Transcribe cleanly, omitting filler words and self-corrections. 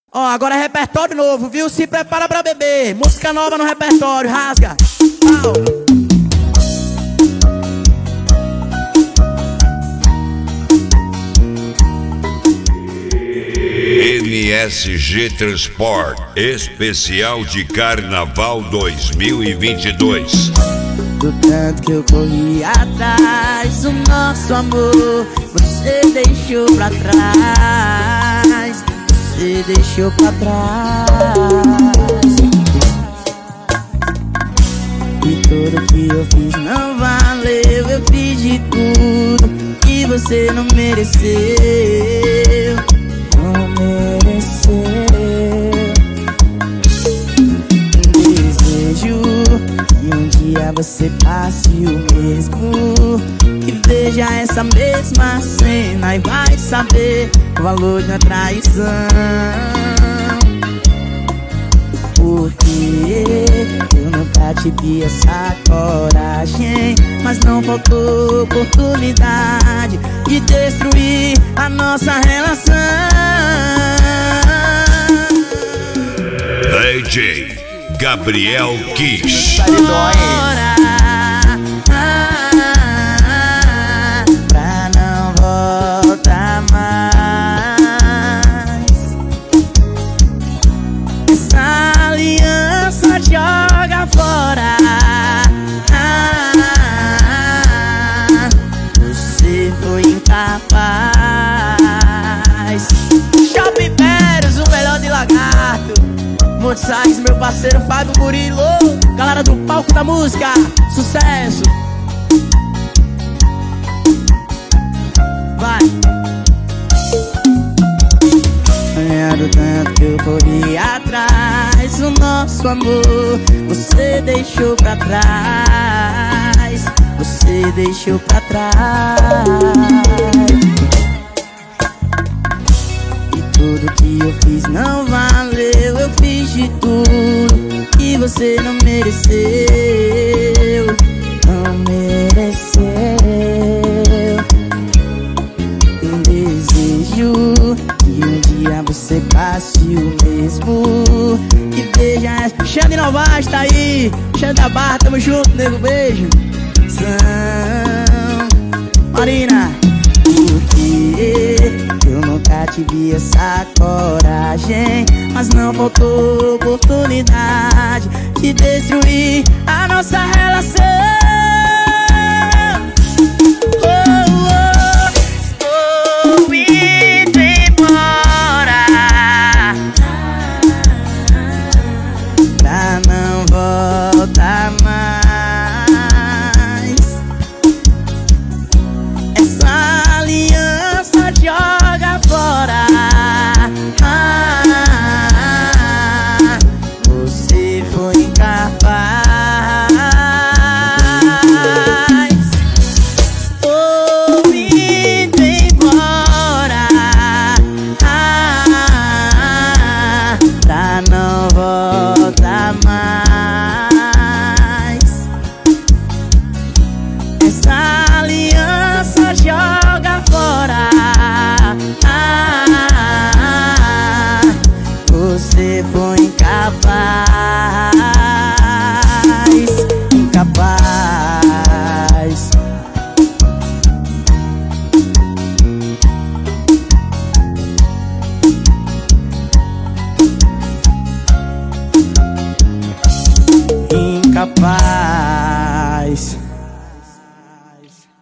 Ó, agora é repertório novo, viu? Se prepara pra beber. Música nova no repertório, rasga. Au. MSG Transport, especial de Carnaval 2022. Do tanto que eu corri atrás, o nosso amor você deixou pra trás. Você deixou pra trás. E tudo que eu fiz não valeu. Eu fiz de tudo que você não mereceu. Não mereceu. Desejo que um dia você passe o mesmo, que veja essa mesma cena e vai saber o valor da traição. Porque eu nunca tive essa coragem, mas não faltou oportunidade de destruir a nossa relação. DJ Gabriel Kish. Pra não voltar mais. Essa aliança joga fora. Você foi incapaz. Shopping Pérez, o melhor de Lagarto. Moçais, meu parceiro Fábio Murilo. Galera do palco da música, sucesso. Vai. Do tanto que eu corri atrás, o nosso amor você deixou pra trás. Você deixou pra trás. E tudo que eu fiz não valeu. Eu fiz de tudo que você não mereceu. Não mereceu. Desejo que um dia você passe o mesmo, que veja essa... Xande Novaes tá aí, Xande da Barra, tamo junto, nego, beijo. São Marina. Porque eu nunca tive essa coragem, mas não faltou oportunidade de destruir a nossa relação. Estou indo embora pra não voltar mais. Essa aliança joga fora. Você foi incapaz. Estou indo embora pra não voltar mais. Essa aliança joga fora. Você foi incapaz. Incapaz. Incapaz.